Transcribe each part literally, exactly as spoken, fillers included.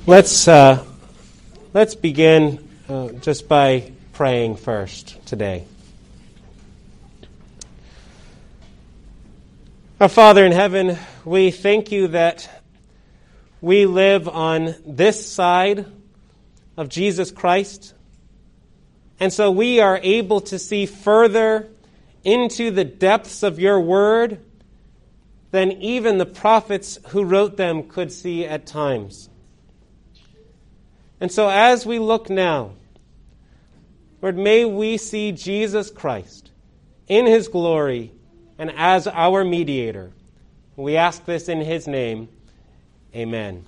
Let's uh, let's begin uh, just by praying first today. Our Father in heaven, we thank you that we live on this side of Jesus Christ, and so we are able to see further into the depths of your word than even the prophets who wrote them could see at times. And so as we look now, Lord, may we see Jesus Christ in his glory and as our mediator. We ask this in his name. Amen.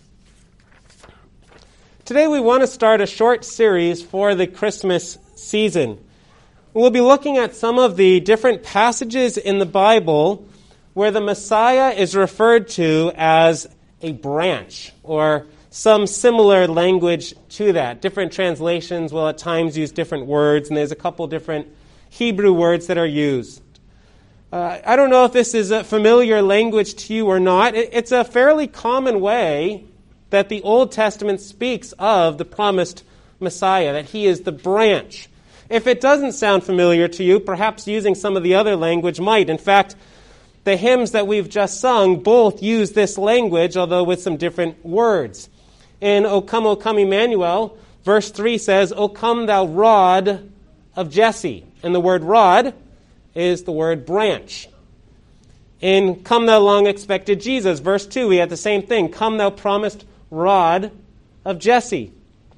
Today we want to start a short series for the Christmas season. We'll be looking at some of the different passages in the Bible where the Messiah is referred to as a branch, or some similar language to that. Different translations will at times use different words, and there's a couple different Hebrew words that are used. Uh, I don't know if this is a familiar language to you or not. It, it's a fairly common way that the Old Testament speaks of the promised Messiah, that he is the branch. If it doesn't sound familiar to you, perhaps using some of the other language might. In fact, the hymns that we've just sung both use this language, although with some different words. In O Come, O Come, Emmanuel, verse three says, O come, thou rod of Jesse. And the word rod is the word branch. In Come, thou long-expected Jesus, verse two, we had the same thing. Come, thou promised rod of Jesse.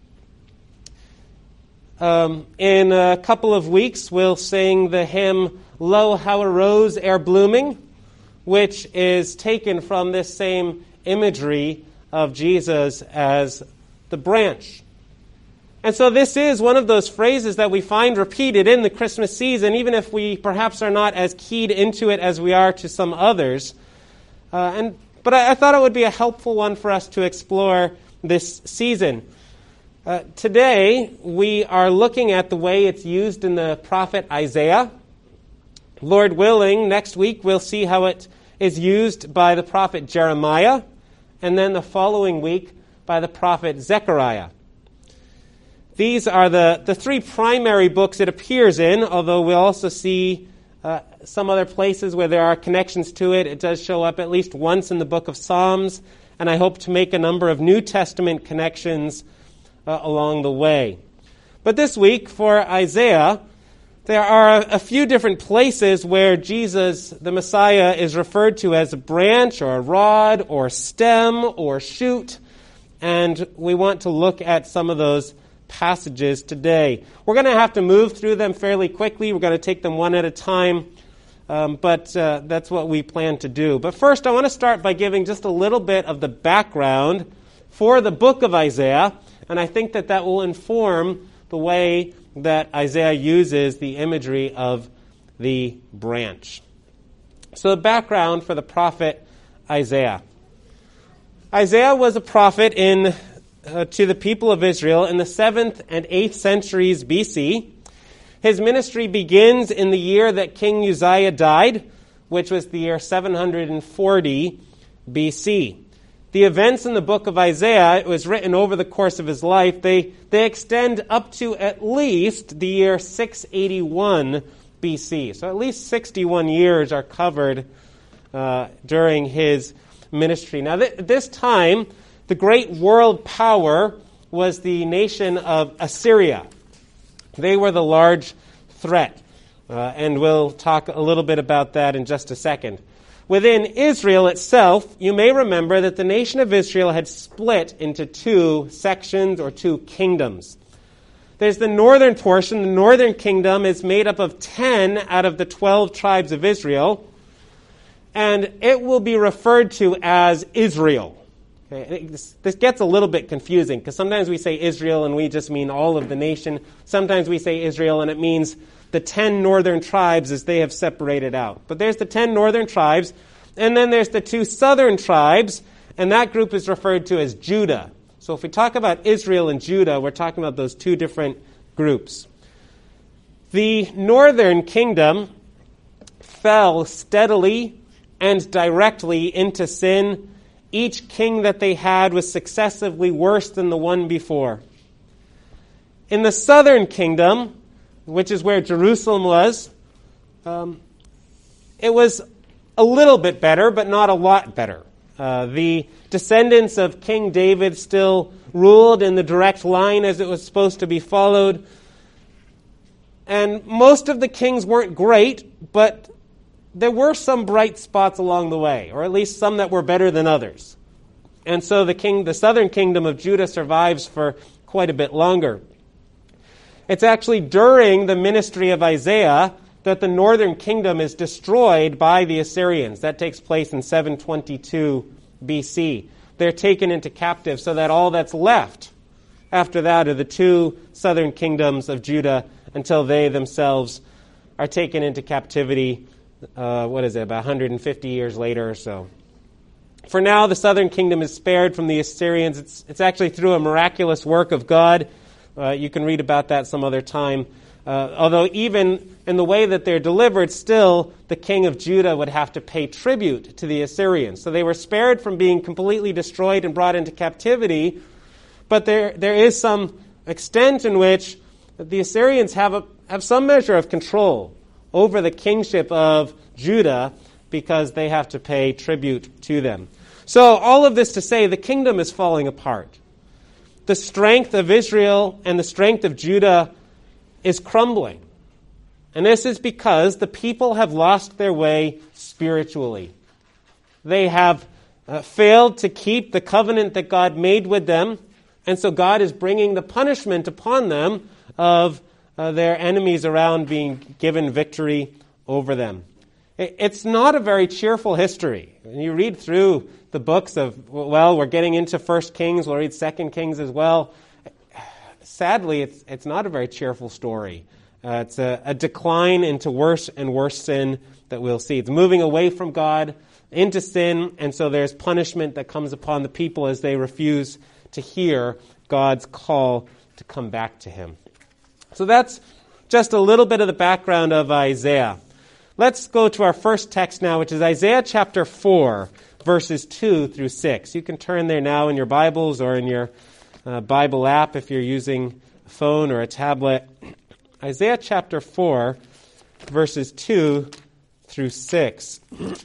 Um, in a couple of weeks, we'll sing the hymn, Lo, how a rose ere blooming, which is taken from this same imagery of Jesus as the branch. And so this is one of those phrases that we find repeated in the Christmas season, even if we perhaps are not as keyed into it as we are to some others. Uh, and But I, I thought it would be a helpful one for us to explore this season. Uh, today, we are looking at the way it's used in the prophet Isaiah. Lord willing, next week we'll see how it is used by the prophet Jeremiah, and then the following week by the prophet Zechariah. These are the, the three primary books it appears in, although we'll also see uh, some other places where there are connections to it. It does show up at least once in the book of Psalms, and I hope to make a number of New Testament connections uh, along the way. But this week, for Isaiah, there are a few different places where Jesus, the Messiah, is referred to as a branch or a rod or stem or shoot. And we want to look at some of those passages today. We're going to have to move through them fairly quickly. We're going to take them one at a time. Um, but uh, that's what we plan to do. But first, I want to start by giving just a little bit of the background for the book of Isaiah. And I think that that will inform the way that Isaiah uses the imagery of the branch. So the background for the prophet Isaiah. Isaiah was a prophet in uh, to the people of Israel in the seventh and eighth centuries B C. His ministry begins in the year that King Uzziah died, which was the year seven hundred forty B C. The events in the book of Isaiah, it was written over the course of his life, they, they extend up to at least the year six eighty-one B C. So at least sixty-one years are covered uh, during his ministry. Now th- this time, the great world power was the nation of Assyria. They were the large threat. Uh, and we'll talk a little bit about that in just a second. Within Israel itself, you may remember that the nation of Israel had split into two sections or two kingdoms. There's the northern portion. The northern kingdom is made up of ten out of the twelve tribes of Israel, and it will be referred to as Israel. Okay, this, this gets a little bit confusing because sometimes we say Israel and we just mean all of the nation. Sometimes we say Israel and it means the ten northern tribes as they have separated out. But there's the ten northern tribes, and then there's the two southern tribes, and that group is referred to as Judah. So if we talk about Israel and Judah, we're talking about those two different groups. The northern kingdom fell steadily and directly into sin each king that they had was successively worse than the one before. In the southern kingdom, which is where Jerusalem was, um, it was a little bit better, but not a lot better. Uh, the descendants of King David still ruled in the direct line as it was supposed to be followed. And most of the kings weren't great, but there were some bright spots along the way, or at least some that were better than others. And so the king, the southern kingdom of Judah survives for quite a bit longer. It's actually during the ministry of Isaiah that the northern kingdom is destroyed by the Assyrians. That takes place in seven twenty-two B C. They're taken into captive so that all that's left after that are the two southern kingdoms of Judah until they themselves are taken into captivity, uh, what is it, about one hundred fifty years later or so. For now, the southern kingdom is spared from the Assyrians. It's, it's actually through a miraculous work of God. Uh, you can read about that some other time. Uh, although even in the way that they're delivered, still the king of Judah would have to pay tribute to the Assyrians. So they were spared from being completely destroyed and brought into captivity, but there there is some extent in which the Assyrians have a, have some measure of control over the kingship of Judah because they have to pay tribute to them. So all of this to say, the kingdom is falling apart. The strength of Israel and the strength of Judah is crumbling. And this is because the people have lost their way spiritually. They have uh, failed to keep the covenant that God made with them, and so God is bringing the punishment upon them of uh, their enemies around being given victory over them. It, it's not a very cheerful history. When you read through the books of, well, we're getting into First Kings, we'll read Second Kings as well. Sadly, it's it's not a very cheerful story. Uh, it's a, a decline into worse and worse sin that we'll see. It's moving away from God into sin, and so there's punishment that comes upon the people as they refuse to hear God's call to come back to Him. So that's just a little bit of the background of Isaiah. Let's go to our first text now, which is Isaiah chapter four, verses two through six. You can turn there now in your Bibles or in your uh, Bible app if you're using a phone or a tablet. Isaiah chapter four, verses two through six.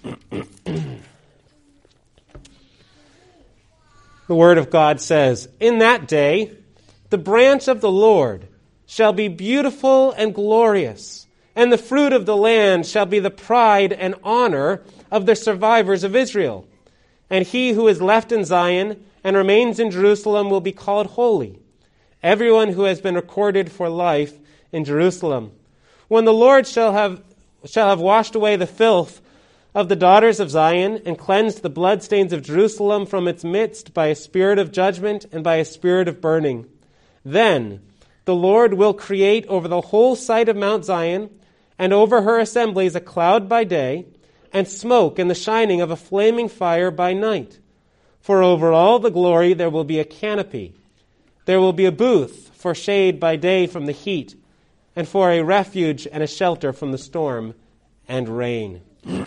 The Word of God says, "In that day, the branch of the Lord shall be beautiful and glorious, and the fruit of the land shall be the pride and honor of the survivors of Israel. And he who is left in Zion and remains in Jerusalem will be called holy, everyone who has been recorded for life in Jerusalem. When the Lord shall have shall have washed away the filth of the daughters of Zion and cleansed the bloodstains of Jerusalem from its midst by a spirit of judgment and by a spirit of burning, then the Lord will create over the whole site of Mount Zion and over her assemblies a cloud by day and smoke and the shining of a flaming fire by night. For over all the glory there will be a canopy. There will be a booth for shade by day from the heat, and for a refuge and a shelter from the storm and rain."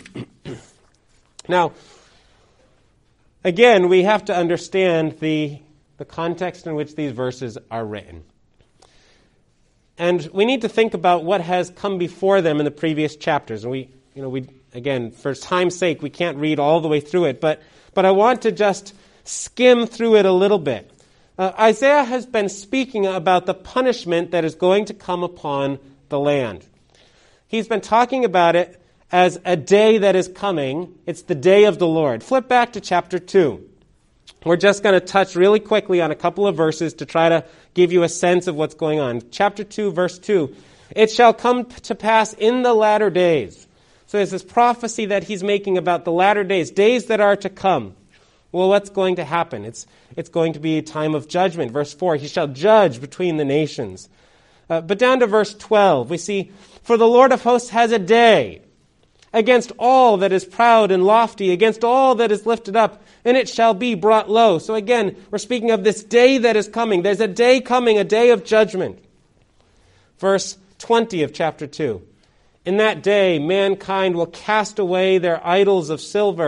Now, again, we have to understand the, the context in which these verses are written. And we need to think about what has come before them in the previous chapters. And we, you know, we again, for time's sake, we can't read all the way through it, but but I want to just skim through it a little bit. Uh, Isaiah has been speaking about the punishment that is going to come upon the land. He's been talking about it as a day that is coming. It's the day of the Lord. Flip back to chapter two. We're just going to touch really quickly on a couple of verses to try to give you a sense of what's going on. Chapter two, verse two. "It shall come to pass in the latter days." So there's this prophecy that he's making about the latter days, days that are to come. Well, what's going to happen? It's it's going to be a time of judgment. Verse four, "He shall judge between the nations." Uh, but down to verse twelve, we see, "For the Lord of hosts has a day against all that is proud and lofty, against all that is lifted up, and it shall be brought low." So again, we're speaking of this day that is coming. There's a day coming, a day of judgment. Verse twenty of chapter two. "In that day, mankind will cast away their idols of silver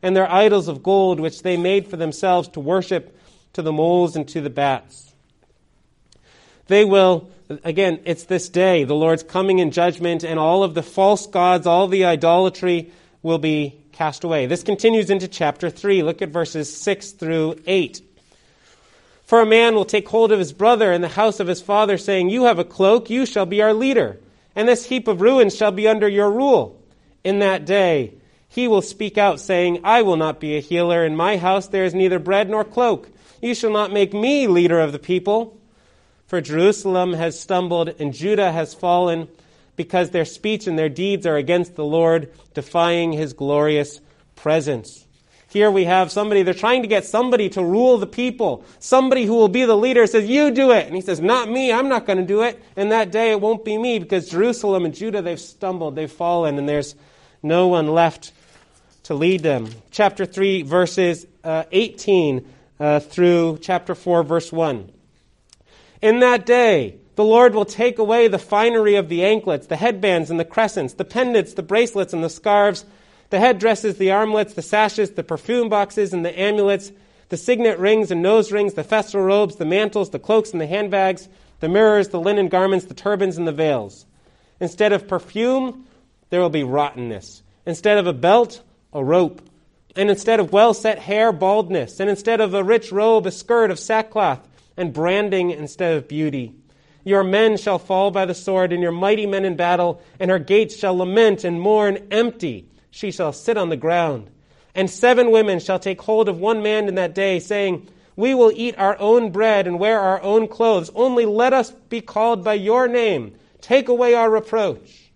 and their idols of gold which they made for themselves to worship, to the moles and to the bats. They will, again, it's this day, the Lord's coming in judgment, and all of the false gods, all the idolatry will be cast away. This continues into chapter three. Look at verses six through eight. For a man will take hold of his brother in the house of his father, saying, You have a cloak, you shall be our leader, and this heap of ruins shall be under your rule. In that day he will speak out, saying, I will not be a healer. In my house there is neither bread nor cloak. You shall not make me leader of the people. For Jerusalem has stumbled and Judah has fallen, because their speech and their deeds are against the Lord, defying his glorious presence. Here we have somebody, they're trying to get somebody to rule the people. Somebody who will be the leader says, you do it. And he says, not me, I'm not going to do it. And that day it won't be me, because Jerusalem and Judah, they've stumbled, they've fallen, and there's no one left to lead them. Chapter three, verses uh, eighteen uh, through chapter four, verse one. In that day, the Lord will take away the finery of the anklets, the headbands and the crescents, the pendants, the bracelets and the scarves, the headdresses, the armlets, the sashes, the perfume boxes and the amulets, the signet rings and nose rings, the festal robes, the mantles, the cloaks and the handbags, the mirrors, the linen garments, the turbans and the veils. Instead of perfume, there will be rottenness. Instead of a belt, a rope. And instead of well-set hair, baldness. And instead of a rich robe, a skirt of sackcloth, and branding instead of beauty. Your men shall fall by the sword, and your mighty men in battle, and her gates shall lament and mourn empty. She shall sit on the ground. And seven women shall take hold of one man in that day, saying, We will eat our own bread and wear our own clothes. Only let us be called by your name. Take away our reproach.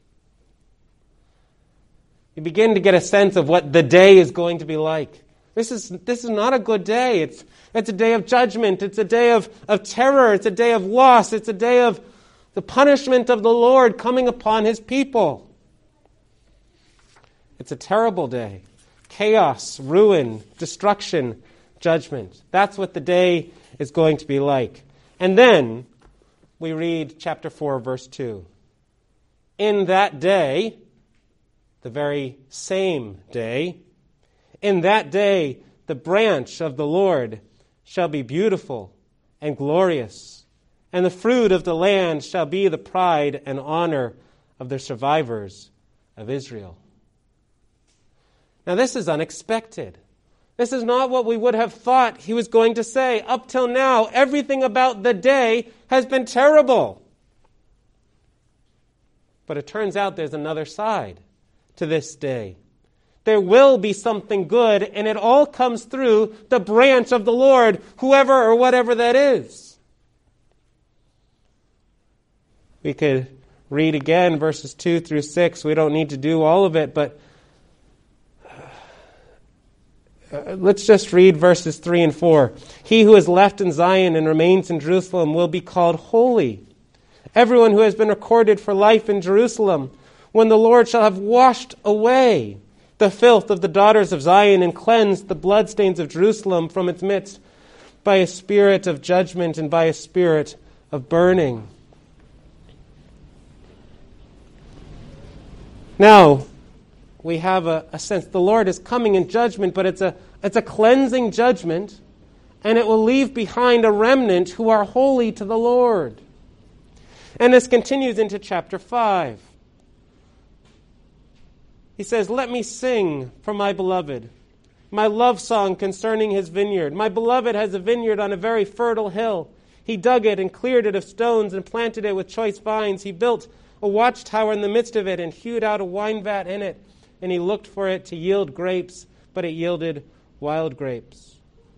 You begin to get a sense of what the day is going to be like. This is this is not a good day. It's it's a day of judgment. It's a day of, of terror. It's a day of loss. It's a day of the punishment of the Lord coming upon his people. It's a terrible day. Chaos, ruin, destruction, judgment. That's what the day is going to be like. And then we read chapter four, verse two. In that day, the very same day, in that day, the branch of the Lord shall be beautiful and glorious, and the fruit of the land shall be the pride and honor of the survivors of Israel. Now, this is unexpected. This is not what we would have thought he was going to say. Up till now, everything about the day has been terrible. But it turns out there's another side to this day. There will be something good, and it all comes through the branch of the Lord, whoever or whatever that is. We could read again verses two through six. We don't need to do all of it, but uh, let's just read verses three and four. He who is left in Zion and remains in Jerusalem will be called holy. Everyone who has been recorded for life in Jerusalem, when the Lord shall have washed away the filth of the daughters of Zion and cleansed the bloodstains of Jerusalem from its midst by a spirit of judgment and by a spirit of burning. Now, we have a, a sense the Lord is coming in judgment, but it's a, it's a cleansing judgment, and it will leave behind a remnant who are holy to the Lord. And this continues into chapter five. He says, Let me sing for my beloved, my love song concerning his vineyard. My beloved has a vineyard on a very fertile hill. He dug it and cleared it of stones and planted it with choice vines. He built a watchtower in the midst of it and hewed out a wine vat in it. And he looked for it to yield grapes, but it yielded wild grapes.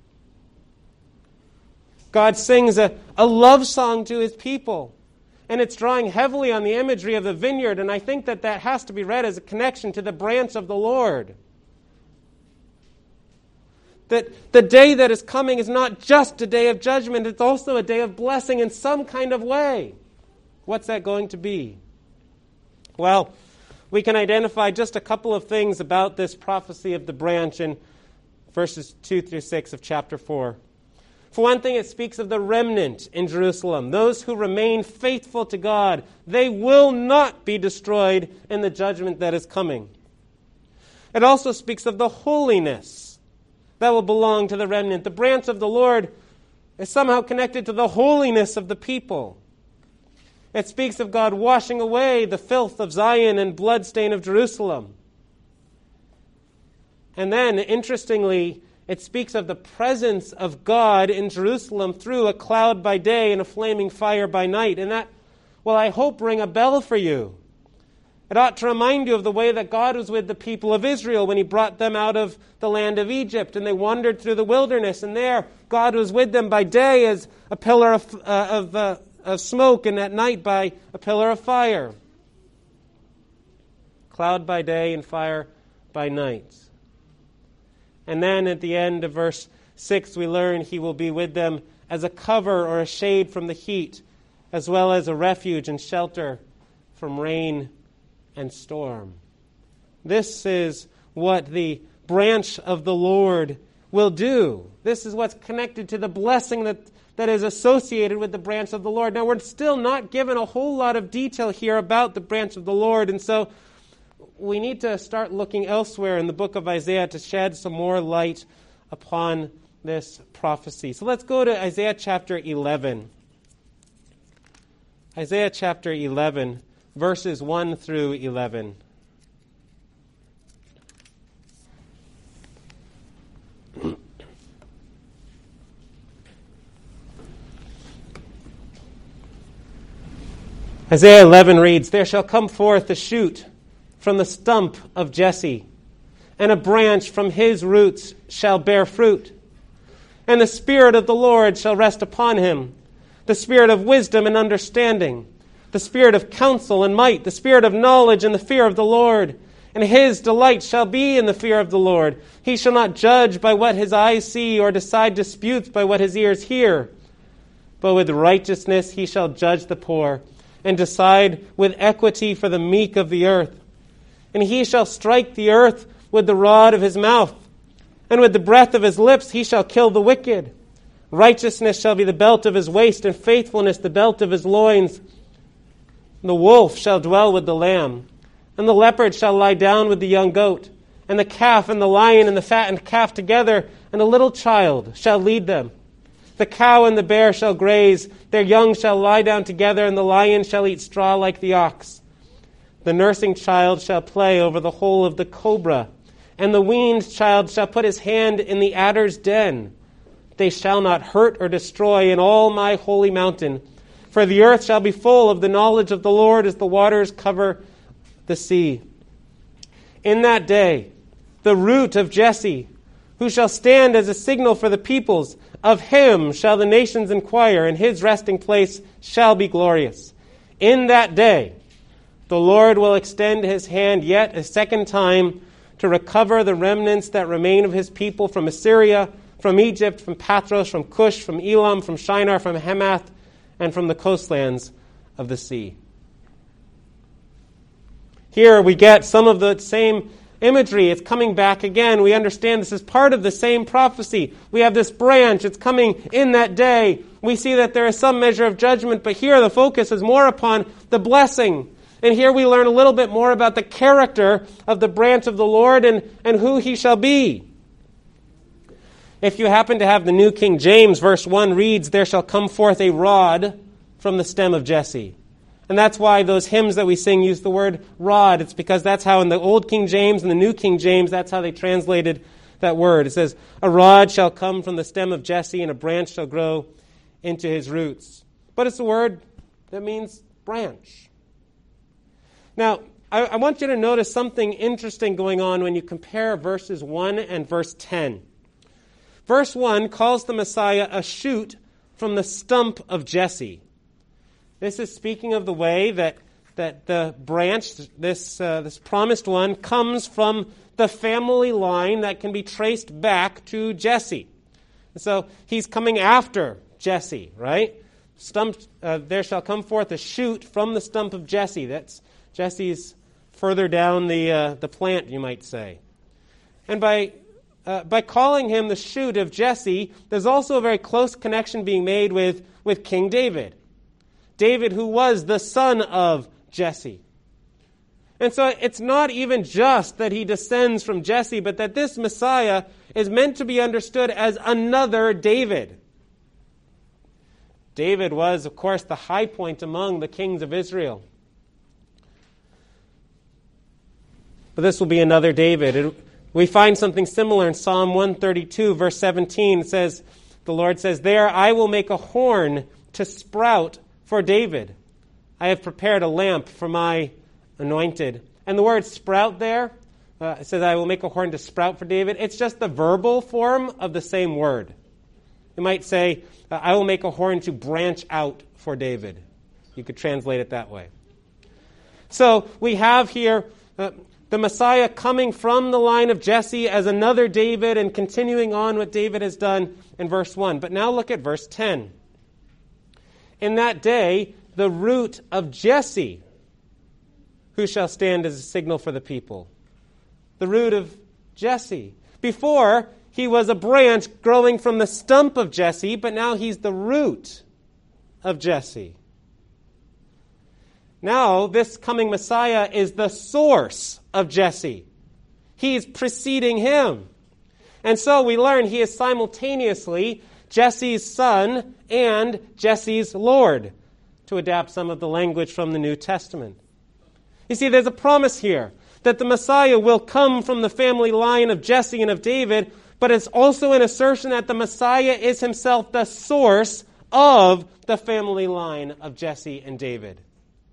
God sings a, a love song to his people. And it's drawing heavily on the imagery of the vineyard, and I think that that has to be read as a connection to the branch of the Lord. That the day that is coming is not just a day of judgment, it's also a day of blessing in some kind of way. What's that going to be? Well, we can identify just a couple of things about this prophecy of the branch in verses two through six of chapter four. For one thing, it speaks of the remnant in Jerusalem, those who remain faithful to God. They will not be destroyed in the judgment that is coming. It also speaks of the holiness that will belong to the remnant. The branch of the Lord is somehow connected to the holiness of the people. It speaks of God washing away the filth of Zion and bloodstain of Jerusalem. And then, interestingly, it speaks of the presence of God in Jerusalem through a cloud by day and a flaming fire by night. And that, well, I hope ring a bell for you. It ought to remind you of the way that God was with the people of Israel when He brought them out of the land of Egypt and they wandered through the wilderness. And there, God was with them by day as a pillar of, uh, of, uh, of smoke, and at night by a pillar of fire. Cloud by day and fire by night. And then at the end of verse six, we learn He will be with them as a cover or a shade from the heat, as well as a refuge and shelter from rain and storm. This is what the branch of the Lord will do. This is what's connected to the blessing that, that is associated with the branch of the Lord. Now, we're still not given a whole lot of detail here about the branch of the Lord, and so we need to start looking elsewhere in the book of Isaiah to shed some more light upon this prophecy. So let's go to Isaiah chapter eleven. Isaiah chapter eleven, verses one through eleven. Isaiah eleven reads, "There shall come forth a shoot from the stump of Jesse, and a branch from his roots shall bear fruit. And the Spirit of the Lord shall rest upon him, the Spirit of wisdom and understanding, the Spirit of counsel and might, the Spirit of knowledge and the fear of the Lord. And his delight shall be in the fear of the Lord. He shall not judge by what his eyes see, or decide disputes by what his ears hear. But with righteousness he shall judge the poor, and decide with equity for the meek of the earth. And he shall strike the earth with the rod of his mouth, and with the breath of his lips he shall kill the wicked. Righteousness shall be the belt of his waist, and faithfulness the belt of his loins. The wolf shall dwell with the lamb, and the leopard shall lie down with the young goat, and the calf and the lion and the fattened calf together, and a little child shall lead them. The cow and the bear shall graze, their young shall lie down together, and the lion shall eat straw like the ox. The nursing child shall play over the hole of the cobra, and the weaned child shall put his hand in the adder's den. They shall not hurt or destroy in all my holy mountain, for the earth shall be full of the knowledge of the Lord as the waters cover the sea. In that day, the root of Jesse, who shall stand as a signal for the peoples, of him shall the nations inquire, and his resting place shall be glorious. In that day, the Lord will extend his hand yet a second time to recover the remnants that remain of his people from Assyria, from Egypt, from Pathros, from Cush, from Elam, from Shinar, from Hamath, and from the coastlands of the sea." Here we get some of the same imagery. It's coming back again. We understand this is part of the same prophecy. We have this branch. It's coming in that day. We see that there is some measure of judgment, but here the focus is more upon the blessing. And here we learn a little bit more about the character of the branch of the Lord and, and who he shall be. If you happen to have the New King James, verse one reads, "There shall come forth a rod from the stem of Jesse." And that's why those hymns that we sing use the word rod. It's because that's how in the Old King James and the New King James, that's how they translated that word. It says, "A rod shall come from the stem of Jesse, and a branch shall grow into his roots." But it's a word that means branch. Now, I, I want you to notice something interesting going on when you compare verses one and verse ten. Verse one calls the Messiah a shoot from the stump of Jesse. This is speaking of the way that, that the branch, this, uh, this promised one, comes from the family line that can be traced back to Jesse. And so he's coming after Jesse, right? Stump, uh, there shall come forth a shoot from the stump of Jesse. That's Jesse's further down the uh, the plant, you might say. And by uh, by calling him the shoot of Jesse, there's also a very close connection being made with, with King David. David, who was the son of Jesse. And so it's not even just that he descends from Jesse, but that this Messiah is meant to be understood as another David. David was, of course, the high point among the kings of Israel. But this will be another David. It, we find something similar in Psalm one thirty-two, verse seventeen. It says, the Lord says, "There I will make a horn to sprout for David. I have prepared a lamp for my anointed." And the word sprout there, uh, it says, "I will make a horn to sprout for David." It's just the verbal form of the same word. You might say, "I will make a horn to branch out for David." You could translate it that way. So we have here uh, the Messiah coming from the line of Jesse as another David and continuing on what David has done in verse one. But now look at verse ten. "In that day, the root of Jesse, who shall stand as a signal for the people." The root of Jesse. Before, he was a branch growing from the stump of Jesse, but now he's the root of Jesse. Now, this coming Messiah is the source of Jesse. He's preceding him. And so we learn he is simultaneously Jesse's son and Jesse's Lord, to adapt some of the language from the New Testament. You see, there's a promise here that the Messiah will come from the family line of Jesse and of David, but it's also an assertion that the Messiah is himself the source of the family line of Jesse and David.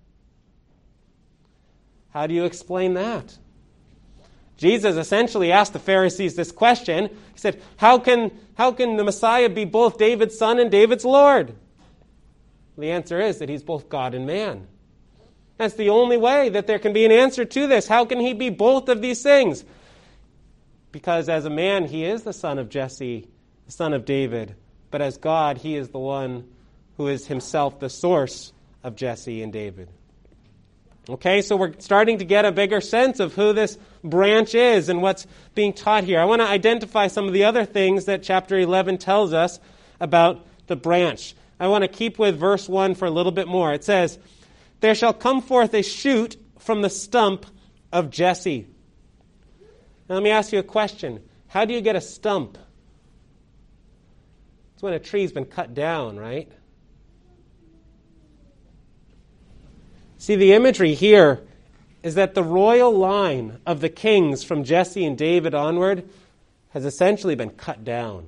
How do you explain that? Jesus essentially asked the Pharisees this question. He said, how can, how can the Messiah be both David's son and David's Lord? The answer is that he's both God and man. That's the only way that there can be an answer to this. How can he be both of these things? Because as a man, he is the son of Jesse, the son of David. But as God, he is the one who is himself the source of Jesse and David. Okay, so we're starting to get a bigger sense of who this branch is and what's being taught here. I want to identify some of the other things that chapter eleven tells us about the branch. I want to keep with verse one for a little bit more. It says, "There shall come forth a shoot from the stump of Jesse." Now let me ask you a question. How do you get a stump? It's when a tree's been cut down, right? See, the imagery here is that the royal line of the kings from Jesse and David onward has essentially been cut down.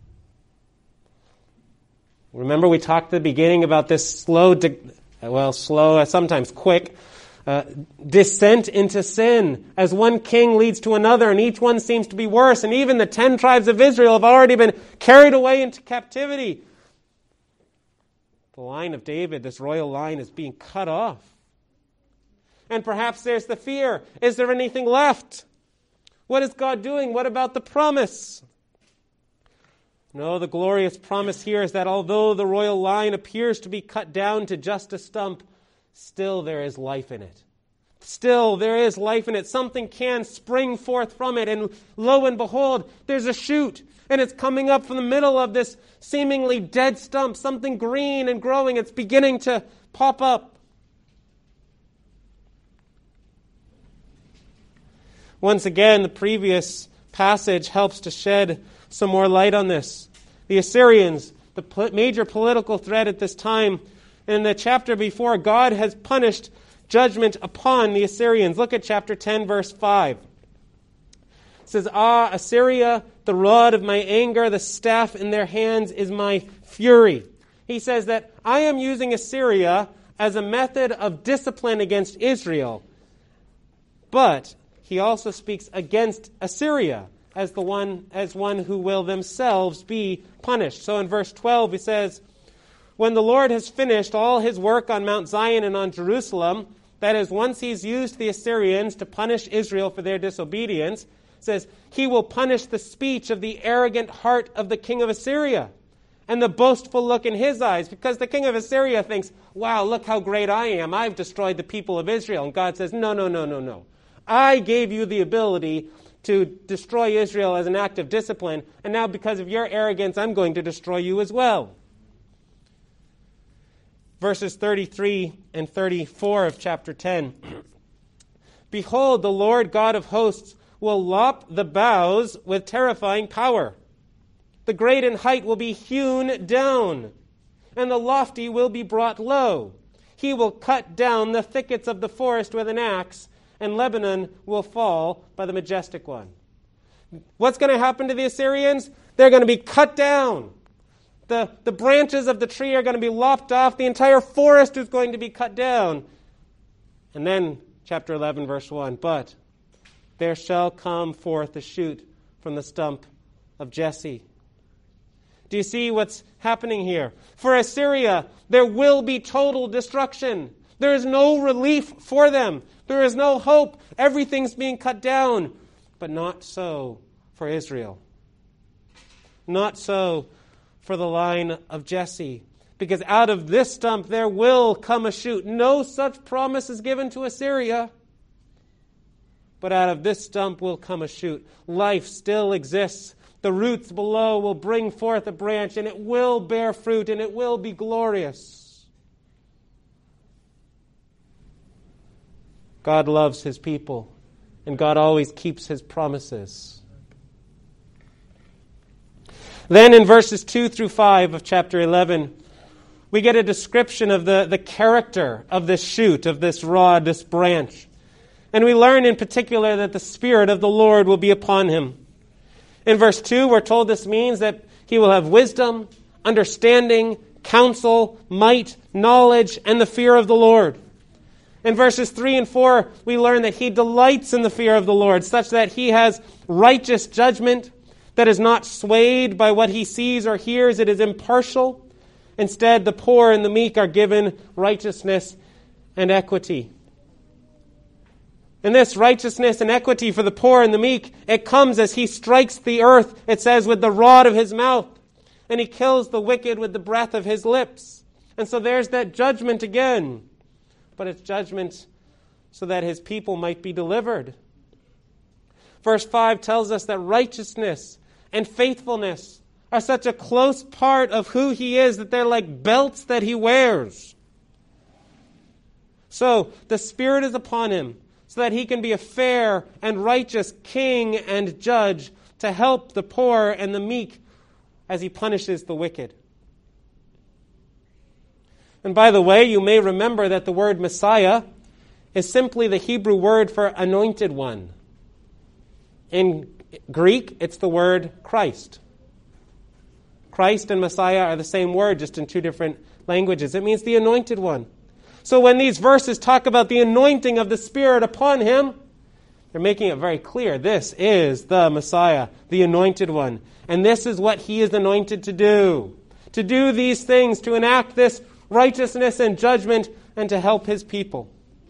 Remember we talked at the beginning about this slow, de- well, slow, sometimes quick, uh, descent into sin as one king leads to another, and each one seems to be worse. And even the ten tribes of Israel have already been carried away into captivity. The line of David, this royal line, is being cut off. And perhaps there's the fear. Is there anything left? What is God doing? What about the promise? No, the glorious promise here is that although the royal line appears to be cut down to just a stump, still there is life in it. Still there is life in it. Something can spring forth from it. And lo and behold, there's a shoot. And it's coming up from the middle of this seemingly dead stump. Something green and growing. It's beginning to pop up. Once again, the previous passage helps to shed some more light on this. The Assyrians, the major political threat at this time, in the chapter before, God has punished judgment upon the Assyrians. Look at chapter ten, verse five. It says, "Ah, Assyria, the rod of my anger, the staff in their hands is my fury." He says that I am using Assyria as a method of discipline against Israel. But he also speaks against Assyria as the one as one who will themselves be punished. So in verse twelve he says, "When the Lord has finished all his work on Mount Zion and on Jerusalem," that is, once he's used the Assyrians to punish Israel for their disobedience, it says, "He will punish the speech of the arrogant heart of the king of Assyria and the boastful look in his eyes," because the king of Assyria thinks, wow, look how great I am. I've destroyed the people of Israel. And God says, no, no, no, no, no. I gave you the ability to destroy Israel as an act of discipline, and now because of your arrogance, I'm going to destroy you as well. Verses thirty-three and thirty-four of chapter ten. Behold, the Lord God of hosts will lop the boughs with terrifying power. The great in height will be hewn down, and the lofty will be brought low. He will cut down the thickets of the forest with an axe, and Lebanon will fall by the majestic one. What's going to happen to the Assyrians? They're going to be cut down. The, the branches of the tree are going to be lopped off. The entire forest is going to be cut down. And then, chapter eleven, verse one, but there shall come forth a shoot from the stump of Jesse. Do you see what's happening here? For Assyria, there will be total destruction. There is no relief for them. There is no hope. Everything's being cut down. But not so for Israel. Not so for the line of Jesse. Because out of this stump there will come a shoot. No such promise is given to Assyria. But out of this stump will come a shoot. Life still exists. The roots below will bring forth a branch, and it will bear fruit, and it will be glorious. God loves his people, and God always keeps his promises. Then in verses two through five of chapter eleven, we get a description of the, the character of this shoot, of this rod, this branch. And we learn in particular that the Spirit of the Lord will be upon him. In verse two, we're told this means that he will have wisdom, understanding, counsel, might, knowledge, and the fear of the Lord. In verses three and four, we learn that he delights in the fear of the Lord, such that he has righteous judgment that is not swayed by what he sees or hears. It is impartial. Instead, the poor and the meek are given righteousness and equity. And this righteousness and equity for the poor and the meek, it comes as he strikes the earth, it says, with the rod of his mouth. And he kills the wicked with the breath of his lips. And so there's that judgment again. But it's judgment so that his people might be delivered. Verse five tells us that righteousness and faithfulness are such a close part of who he is that they're like belts that he wears. So the Spirit is upon him, so that he can be a fair and righteous king and judge to help the poor and the meek as he punishes the wicked. And by the way, you may remember that the word Messiah is simply the Hebrew word for anointed one. In Greek, it's the word Christ. Christ and Messiah are the same word, just in two different languages. It means the anointed one. So when these verses talk about the anointing of the Spirit upon him, they're making it very clear. This is the Messiah, the anointed one. And this is what he is anointed to do. To do these things, to enact this righteousness and judgment, and to help his people.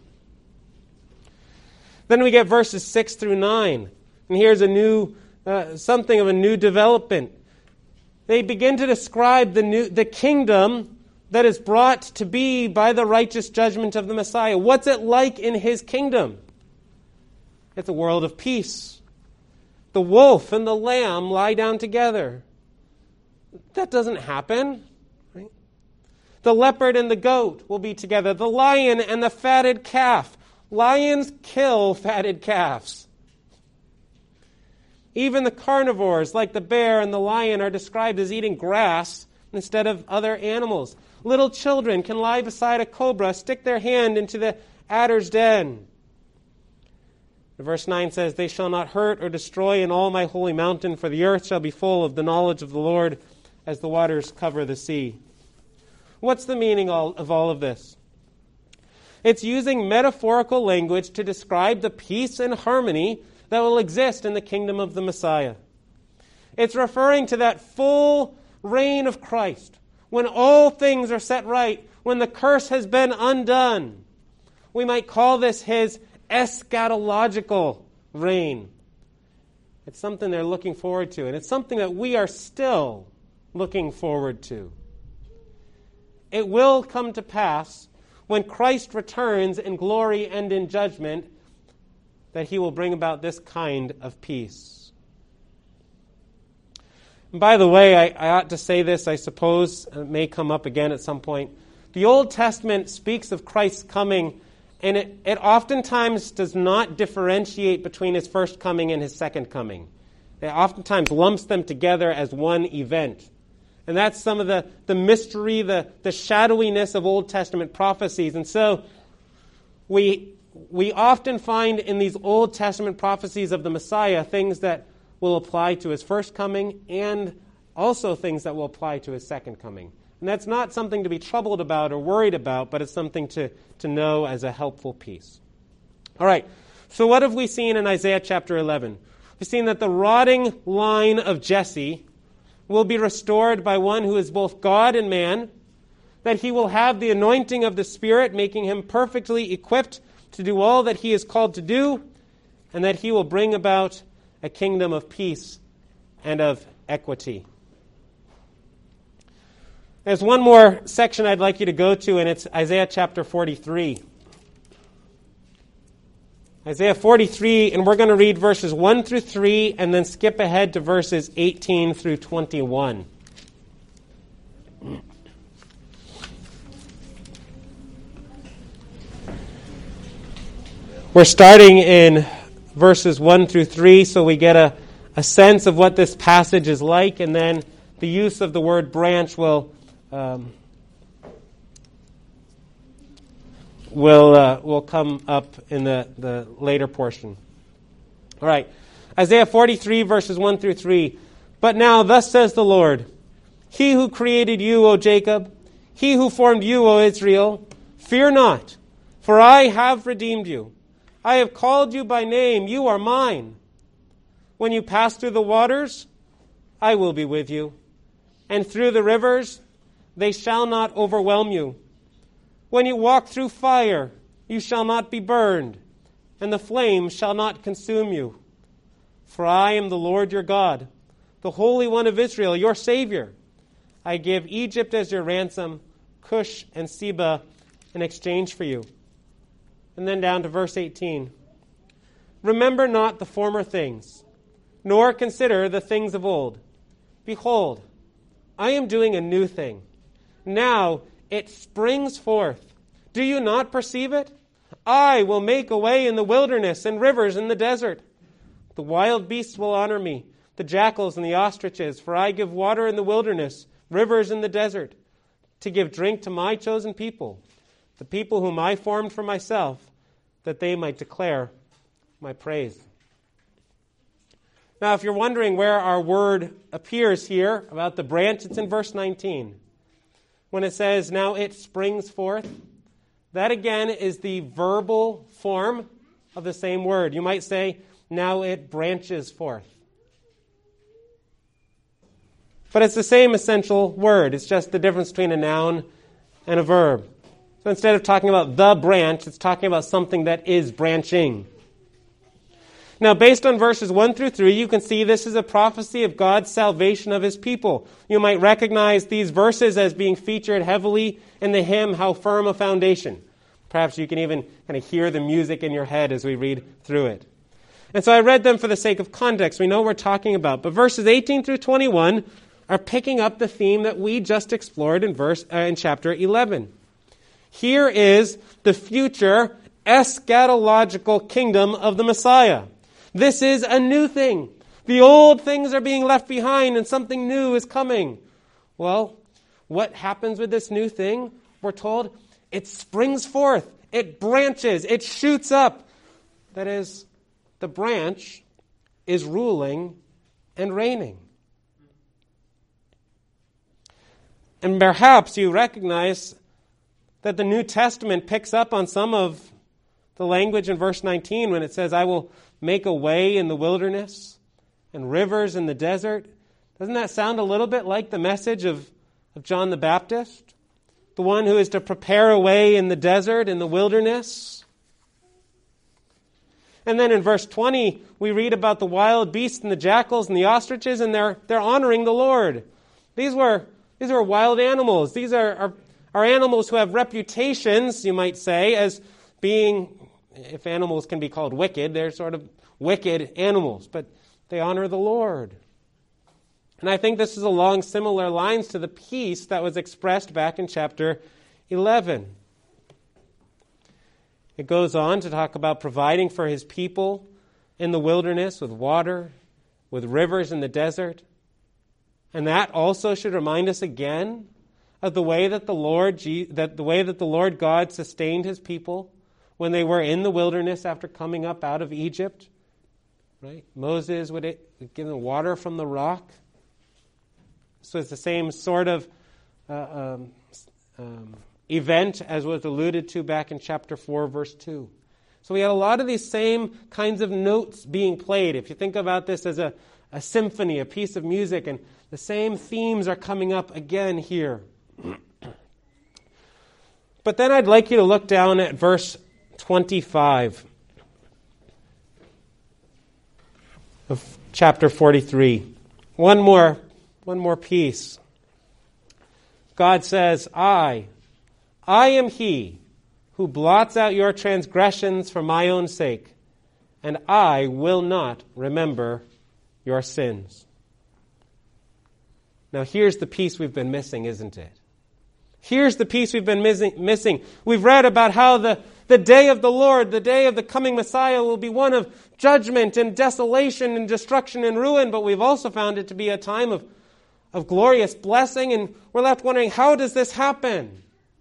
Then we get verses six through nine. And here's a new, uh, something of a new development. They begin to describe the new, the kingdom that is brought to be by the righteous judgment of the Messiah. What's it like in his kingdom? It's a world of peace. The wolf and the lamb lie down together. That doesn't happen. Right? The leopard and the goat will be together. The lion and the fatted calf. Lions kill fatted calves. Even the carnivores, like the bear and the lion, are described as eating grass instead of other animals. Little children can lie beside a cobra, stick their hand into the adder's den. Verse nine says, they shall not hurt or destroy in all my holy mountain, for the earth shall be full of the knowledge of the Lord as the waters cover the sea. What's the meaning of all of this? It's using metaphorical language to describe the peace and harmony that will exist in the kingdom of the Messiah. It's referring to that full reign of Christ, when all things are set right, when the curse has been undone. We might call this his eschatological reign. It's something they're looking forward to, and it's something that we are still looking forward to. It will come to pass when Christ returns in glory and in judgment that he will bring about this kind of peace. And by the way, I, I ought to say this, I suppose, it may come up again at some point. The Old Testament speaks of Christ's coming And it, it oftentimes does not differentiate between his first coming and his second coming. It oftentimes lumps them together as one event. And that's some of the, the mystery, the, the shadowiness of Old Testament prophecies. And so we, we often find in these Old Testament prophecies of the Messiah things that will apply to his first coming and also things that will apply to his second coming. And that's not something to be troubled about or worried about, but it's something to, to know as a helpful piece. All right, so what have we seen in Isaiah chapter eleven? We've seen that the rotting line of Jesse will be restored by one who is both God and man, that he will have the anointing of the Spirit, making him perfectly equipped to do all that he is called to do, and that he will bring about a kingdom of peace and of equity. There's one more section I'd like you to go to, and it's Isaiah chapter forty-three. Isaiah forty-three, and we're going to read verses one through three, and then skip ahead to verses eighteen through twenty-one. We're starting in verses one through three, so we get a, a sense of what this passage is like, and then the use of the word branch will Um, will uh, will come up in the, the later portion. All right. Isaiah forty-three, verses one through three. But now, thus says the Lord, He who created you, O Jacob, He who formed you, O Israel, fear not, for I have redeemed you. I have called you by name, you are mine. When you pass through the waters, I will be with you, and through the rivers, they shall not overwhelm you. When you walk through fire, you shall not be burned, and the flame shall not consume you. For I am the Lord your God, the Holy One of Israel, your Savior. I give Egypt as your ransom, Cush and Seba in exchange for you. And then down to verse eighteen. Remember not the former things, nor consider the things of old. Behold, I am doing a new thing. Now it springs forth. Do you not perceive it? I will make a way in the wilderness and rivers in the desert. The wild beasts will honor me, the jackals and the ostriches, for I give water in the wilderness, rivers in the desert, to give drink to my chosen people, the people whom I formed for myself, that they might declare my praise. Now, if you're wondering where our word appears here about the branch, it's in verse nineteen. When it says, now it springs forth, that again is the verbal form of the same word. You might say, now it branches forth. But it's the same essential word. It's just the difference between a noun and a verb. So instead of talking about the branch, it's talking about something that is branching. Now, based on verses one through three, you can see this is a prophecy of God's salvation of his people. You might recognize these verses as being featured heavily in the hymn, How Firm a Foundation. Perhaps you can even kind of hear the music in your head as we read through it. And so I read them for the sake of context. We know what we're talking about. But verses eighteen through twenty-one are picking up the theme that we just explored in verse uh, in chapter eleven. Here is the future eschatological kingdom of the Messiah. This is a new thing. The old things are being left behind and something new is coming. Well, what happens with this new thing? We're told it springs forth. It branches. It shoots up. That is, the branch is ruling and reigning. And perhaps you recognize that the New Testament picks up on some of the language in verse nineteen when it says, I will make a way in the wilderness and rivers in the desert. Doesn't that sound a little bit like the message of, of John the Baptist? The one who is to prepare a way in the desert, in the wilderness. And then in verse twenty, we read about the wild beasts and the jackals and the ostriches, and they're, they're honoring the Lord. These were, these were wild animals. These are, are, are animals who have reputations, you might say, as being, if animals can be called wicked, they're sort of wicked animals, but they honor the Lord. And I think this is along similar lines to the peace that was expressed back in chapter eleven. It goes on to talk about providing for his people in the wilderness with water, with rivers in the desert. And that also should remind us again of the way that the Lord that the way that the Lord God sustained his people when they were in the wilderness after coming up out of Egypt. Right? Moses would give them water from the rock. So it's the same sort of uh, um, um, event as was alluded to back in chapter four, verse two. So we had a lot of these same kinds of notes being played. If you think about this as a, a symphony, a piece of music, and the same themes are coming up again here. But then I'd like you to look down at verse twenty-five of chapter forty-three. One more, one more piece. God says, I, I am he who blots out your transgressions for my own sake, and I will not remember your sins. Now here's the piece we've been missing, isn't it? Here's the piece we've been missing. We've read about how the, the day of the Lord, the day of the coming Messiah, will be one of judgment and desolation and destruction and ruin, but we've also found it to be a time of, of glorious blessing, and we're left wondering, how does this happen?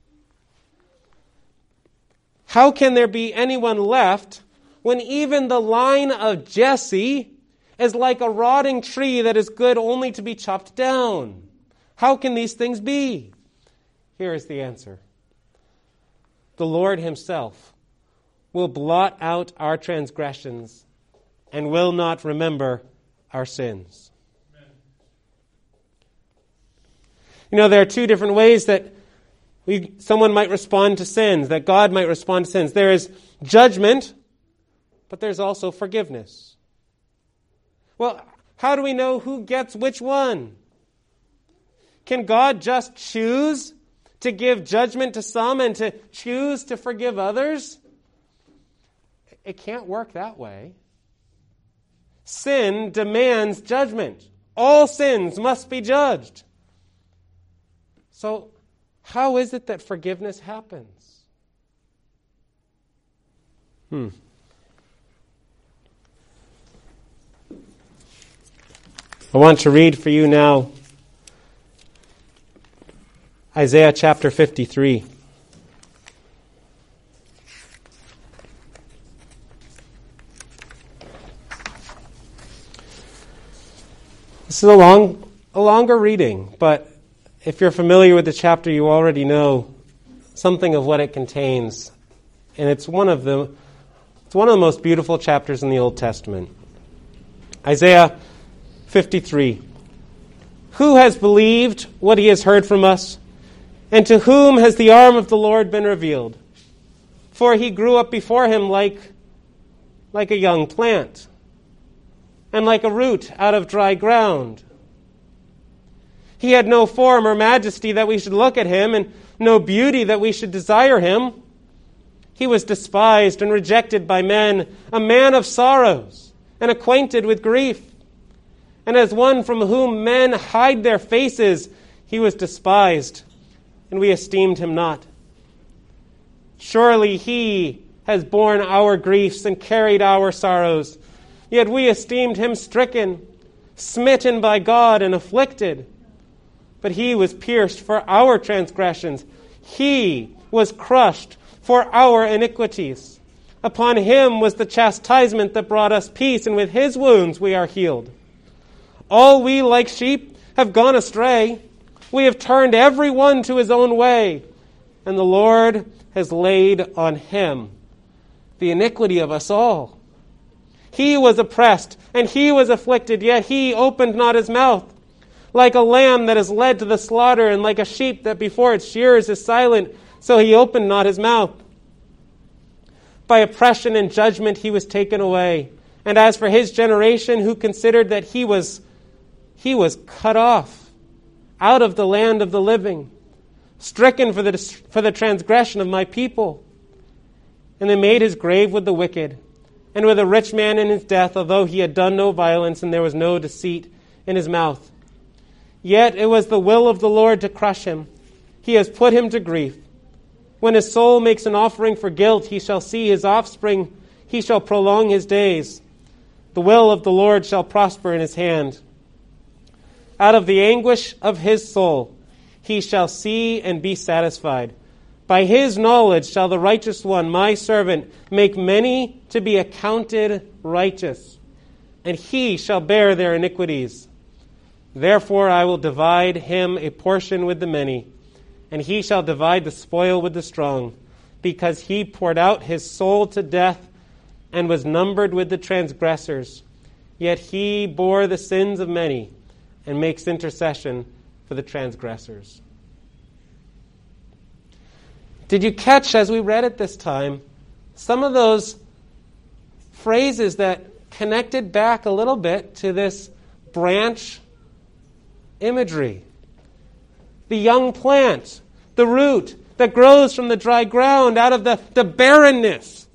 How can there be anyone left when even the line of Jesse is like a rotting tree that is good only to be chopped down? How can these things be? Here is the answer. The Lord himself will blot out our transgressions and will not remember our sins. Amen. You know, there are two different ways that we, someone might respond to sins, that God might respond to sins. There is judgment, but there's also forgiveness. Well, how do we know who gets which one? Can God just choose to give judgment to some and to choose to forgive others? It can't work that way. Sin demands judgment. All sins must be judged. So, how is it that forgiveness happens? Hmm. I want to read for you now Isaiah chapter fifty-three. This is a long, a longer reading, but if you're familiar with the chapter, you already know something of what it contains, and it's one of the it's one of the most beautiful chapters in the Old Testament. Isaiah fifty-three. Who has believed what he has heard from us? And to whom has the arm of the Lord been revealed? For he grew up before him like, like a young plant, and like a root out of dry ground. He had no form or majesty that we should look at him, and no beauty that we should desire him. He was despised and rejected by men, a man of sorrows, and acquainted with grief. And as one from whom men hide their faces, he was despised, and we esteemed him not. Surely he has borne our griefs and carried our sorrows, yet we esteemed him stricken, smitten by God, and afflicted. But he was pierced for our transgressions. He was crushed for our iniquities. Upon him was the chastisement that brought us peace, and with his wounds we are healed. All we like sheep have gone astray. We have turned every one to his own way, and the Lord has laid on him the iniquity of us all. He was oppressed, and he was afflicted, yet he opened not his mouth. Like a lamb that is led to the slaughter, and like a sheep that before its shearers is silent, so he opened not his mouth. By oppression and judgment he was taken away. And as for his generation, who considered that he was, he was cut off out of the land of the living, stricken for the, for the transgression of my people. And they made his grave with the wicked, and with a rich man in his death, although he had done no violence, and there was no deceit in his mouth. Yet it was the will of the Lord to crush him. He has put him to grief. When his soul makes an offering for guilt, he shall see his offspring, he shall prolong his days. The will of the Lord shall prosper in his hand. Out of the anguish of his soul he shall see and be satisfied. By his knowledge shall the righteous one, my servant, make many to be accounted righteous, and he shall bear their iniquities. Therefore I will divide him a portion with the many, and he shall divide the spoil with the strong, because he poured out his soul to death and was numbered with the transgressors. Yet he bore the sins of many and makes intercession for the transgressors. Did you catch, as we read it this time, some of those phrases that connected back a little bit to this branch imagery? The young plant, the root that grows from the dry ground out of the, the barrenness.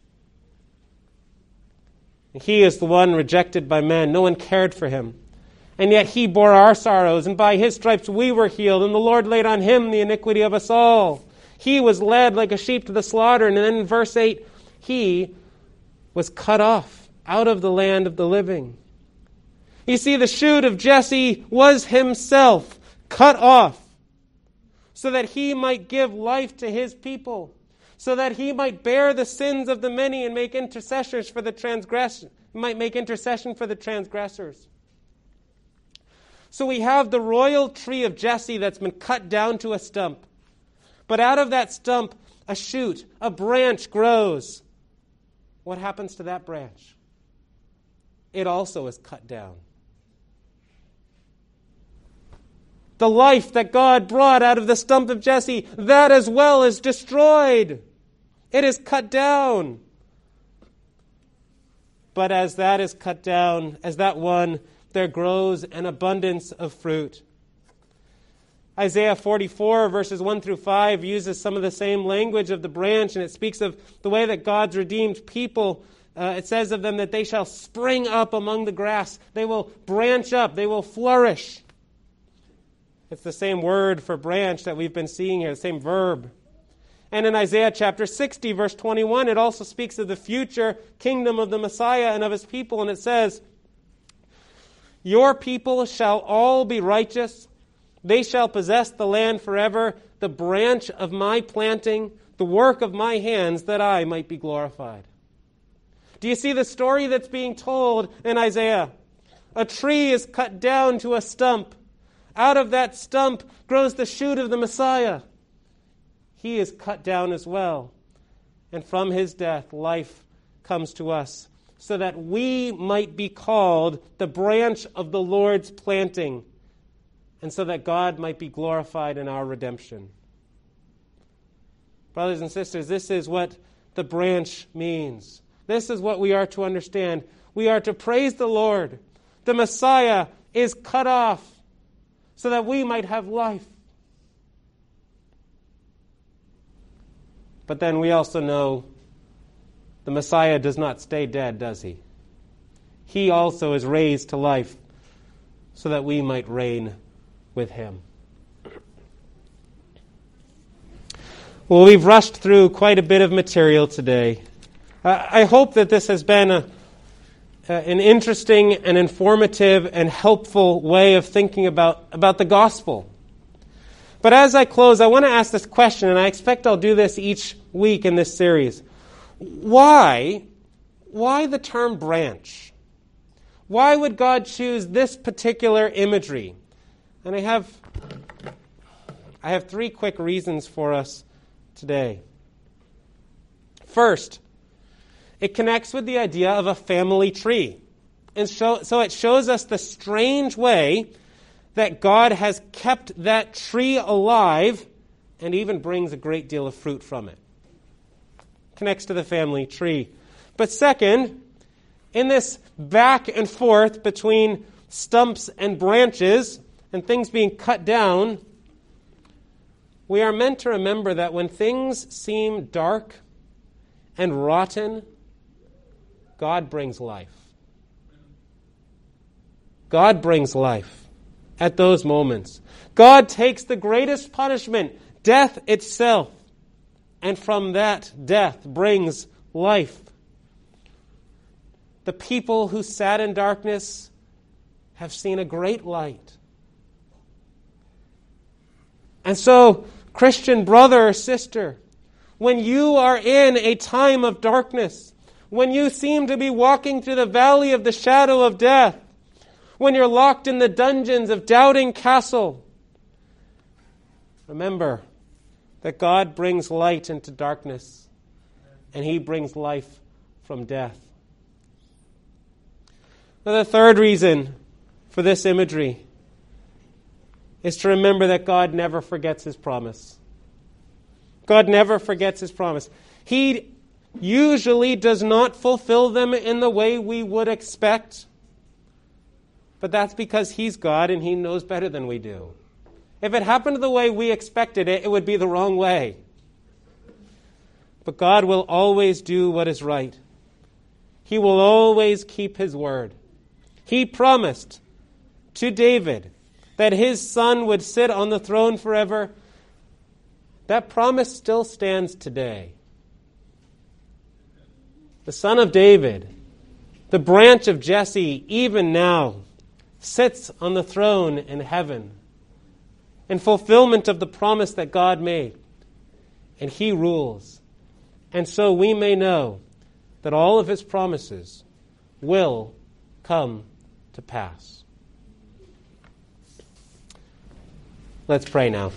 He is the one rejected by men. No one cared for him. And yet he bore our sorrows, and by his stripes we were healed, and the Lord laid on him the iniquity of us all. He was led like a sheep to the slaughter. And then in verse eight, he was cut off out of the land of the living. You see, the shoot of Jesse was himself cut off so that he might give life to his people, so that he might bear the sins of the many and make intercessions for the transgressors, might make intercession for the transgressors. So we have the royal tree of Jesse that's been cut down to a stump. But out of that stump, a shoot, a branch grows. What happens to that branch? It also is cut down. The life that God brought out of the stump of Jesse, that as well is destroyed. It is cut down. But as that is cut down, as that one, there grows an abundance of fruit. Isaiah forty-four, verses one through five, uses some of the same language of the branch, and it speaks of the way that God's redeemed people, uh, it says of them that they shall spring up among the grass. They will branch up. They will flourish. It's the same word for branch that we've been seeing here, the same verb. And in Isaiah chapter sixty, verse twenty-one, it also speaks of the future kingdom of the Messiah and of his people, and it says, "Your people shall all be righteous. They shall possess the land forever, the branch of my planting, the work of my hands, that I might be glorified." Do you see the story that's being told in Isaiah? A tree is cut down to a stump. Out of that stump grows the shoot of the Messiah. He is cut down as well. And from his death, life comes to us, so that we might be called the branch of the Lord's planting, and so that God might be glorified in our redemption. Brothers and sisters, this is what the branch means. This is what we are to understand. We are to praise the Lord. The Messiah is cut off so that we might have life. But then we also know the Messiah does not stay dead, does he? He also is raised to life so that we might reign with him. Well, we've rushed through quite a bit of material today. Uh, I hope that this has been a, uh, an interesting and informative and helpful way of thinking about, about the gospel. But as I close, I want to ask this question, and I expect I'll do this each week in this series. Why, why the term branch? Why would God choose this particular imagery? And I have, I have three quick reasons for us today. First, it connects with the idea of a family tree. And so, so it shows us the strange way that God has kept that tree alive and even brings a great deal of fruit from it. Connects to the family tree. But second, in this back and forth between stumps and branches and things being cut down, we are meant to remember that when things seem dark and rotten, God brings life. God brings life at those moments. God takes the greatest punishment, death itself, and from that death brings life. The people who sat in darkness have seen a great light. And so, Christian brother or sister, when you are in a time of darkness, when you seem to be walking through the valley of the shadow of death, when you're locked in the dungeons of Doubting Castle, remember that God brings light into darkness, and He brings life from death. Now, the third reason for this imagery is to remember that God never forgets His promise. God never forgets His promise. He usually does not fulfill them in the way we would expect, but that's because He's God and He knows better than we do. If it happened the way we expected it, it would be the wrong way. But God will always do what is right. He will always keep His word. He promised to David that his son would sit on the throne forever. That promise still stands today. The son of David, the branch of Jesse, even now sits on the throne in heaven in fulfillment of the promise that God made. And He rules. And so we may know that all of His promises will come to pass. Let's pray now.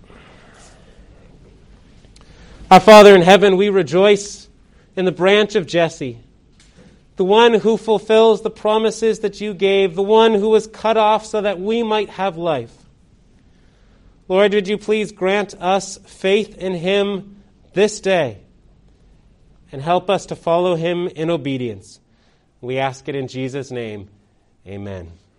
Our Father in heaven, we rejoice in the branch of Jesse, the one who fulfills the promises that You gave, the one who was cut off so that we might have life. Lord, would You please grant us faith in Him this day and help us to follow Him in obedience. We ask it in Jesus' name. Amen.